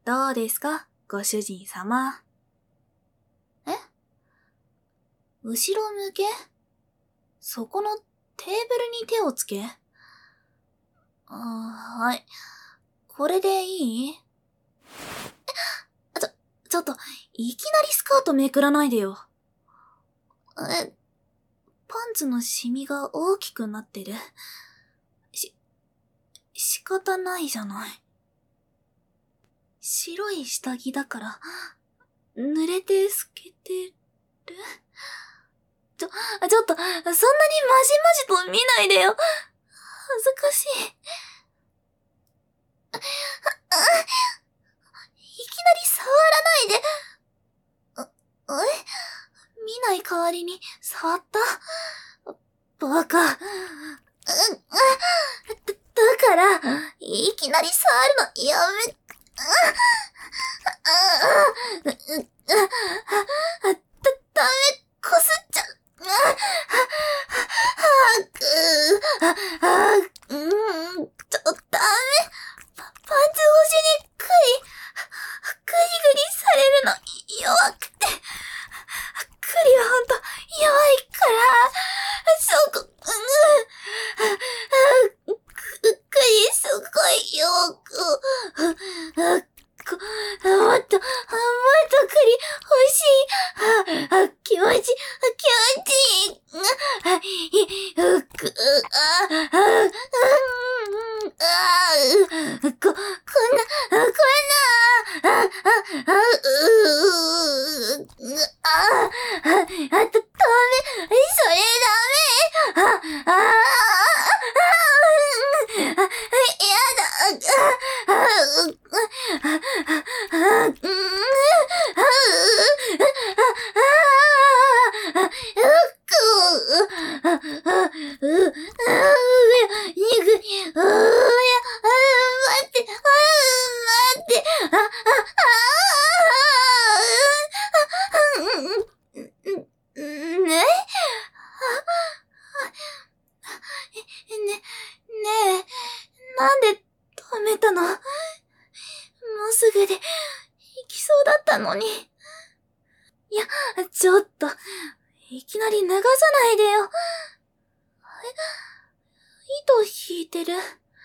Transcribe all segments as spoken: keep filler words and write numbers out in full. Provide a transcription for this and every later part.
どうですか、ご主人様。え？後ろ向け？そこのテーブルに手をつけ。あー、はい。これでいい？え、ちょ、ちょっと、いきなりスカートめくらないでよ。え、パンツのシミが大きくなってる。し、仕方ないじゃない。白い下着だから、濡れて透けてる？ちょ、ちょっと、そんなにまじまじと見ないでよ。恥ずかしい。あ、あ、いきなり触らないで。あ、え？見ない代わりに触った？バカ。だ、だから、いきなり触るのやめ、あ、だ、ダメ、こすっちゃう。はく、あ、うん、ちょ、ダメ。パパンツ越しにクリ、グリグリされるの弱くて、クリはほんと弱いから、そこ、うん、クリすごい弱く、こ、もっと、もっとクリ欲しい。あ、気持ち、気持ちいい。あ、い、く、あ、あ、あ、あ、こ、こんな、こんな、あ、あ、あ、う、あ、あ、あ、だ、ダメ、それダメ。あ、あ、あ、やだ、あ、あ、うん、なんで止めたの？もうすぐで行きそうだったのに。いや、ちょっと、いきなり脱がさないでよ。え、糸引いてる。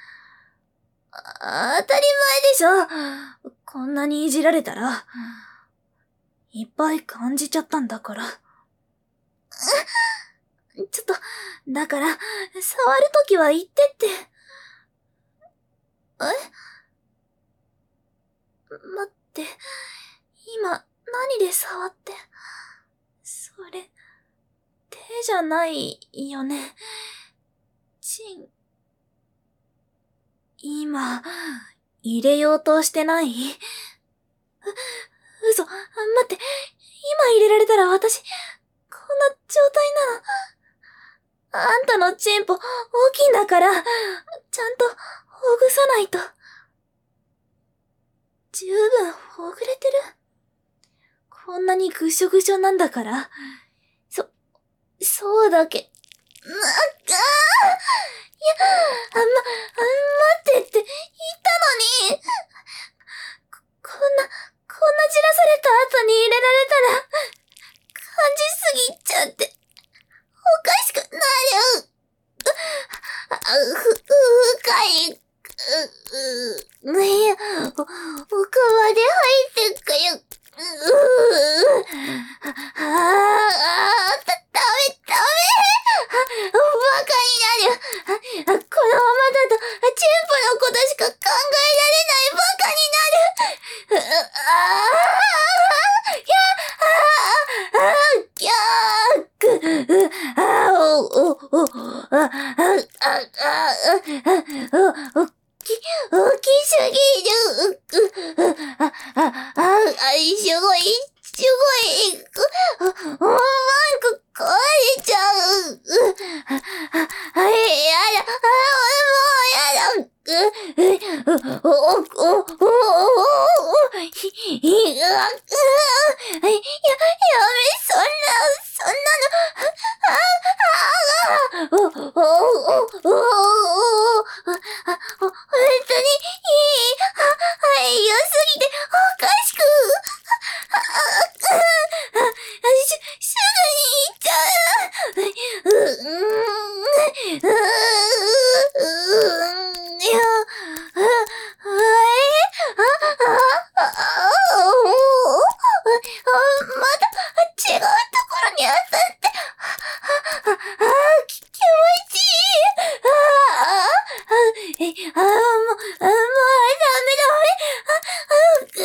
あ、当たり前でしょ。こんなにいじられたら、いっぱい感じちゃったんだから。ちょっと、だから、触るときは言ってって。え？待って、今、何で触って。それ、手じゃないよね。チン。今、入れようとしてない？う、嘘、待って、今入れられたら私、こんな状態なの。あんたのチンポ大きいんだから、ちゃんとほぐさないと。十分ほぐれてる？こんなにぐしょぐしょなんだから。そ、そうだけ、な、あー、いや、あ、ま、あ、待ってって言ったのに。こ、こんな、こんなじらされた後に入れられたら、感じすぎちゃって、おかしくなる。あ、ふ、深い。う、う、いや、お、奥まで入ってくよ。うぅ、あ、あ、だ、ダメ、ダメ。バカになる。このままだと、チンポのことしか考えられないバカになる。ああ、や、ああ、ぎゃーく、あお、お、お、あ、あ、あ、あ、あ、お、き、大きすぎる。あ、あ、あ、あ、すごい、すごい。あ、マイク壊れちゃう。あ、あ、やだ。あ、もうやだ。お、お、お、お、お、ひ、ひ、あ、あ、や、やめ、そんな、そんなの、あ、あ、お、お、お、お、お、あ、本当に、いい、は、はい、良すぎて、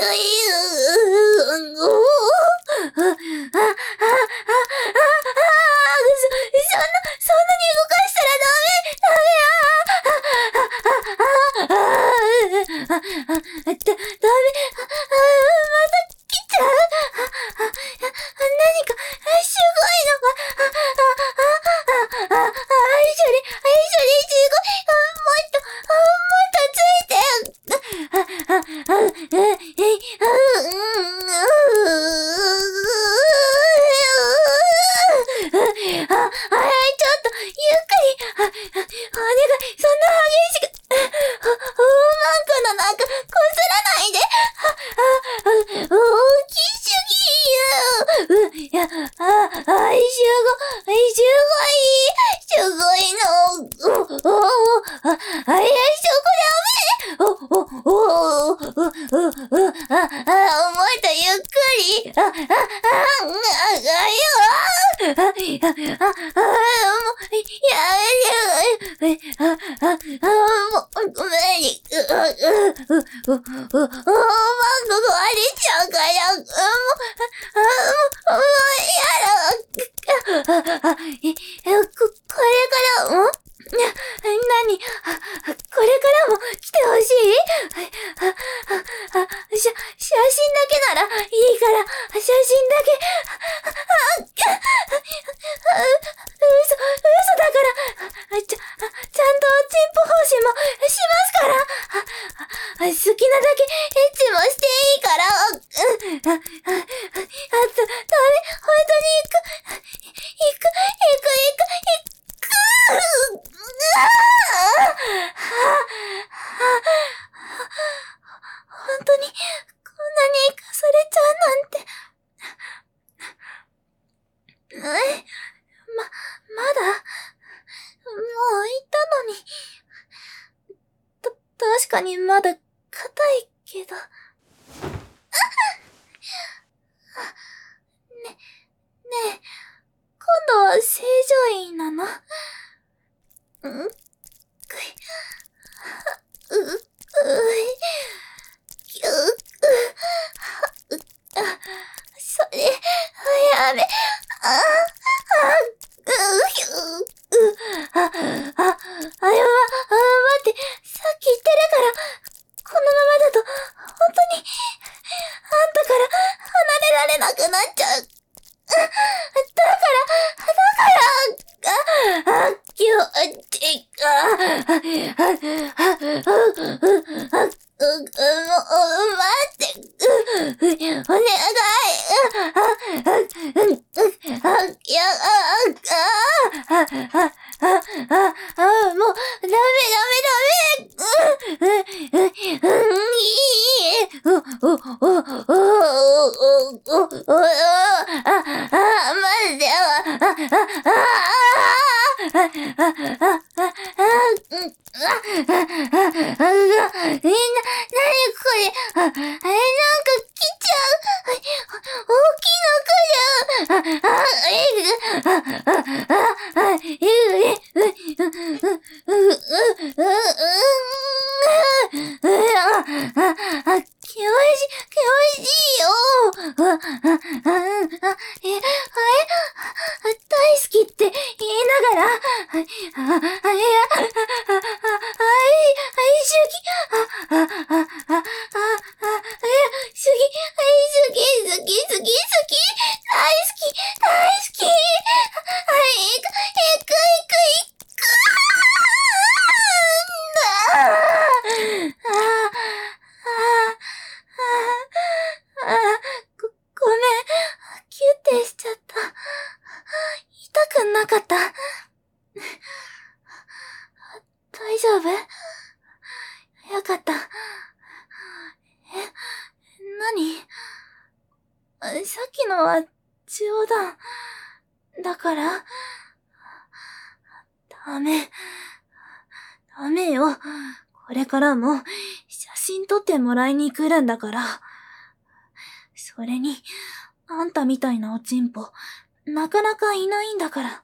もらいに来るんだから。それに、あんたみたいなおちんぽ、なかなかいないんだから。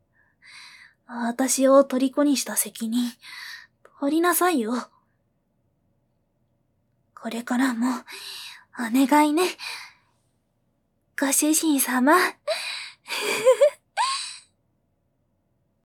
私を虜にした責任、取りなさいよ。これからも、 お願いね。ご主人様。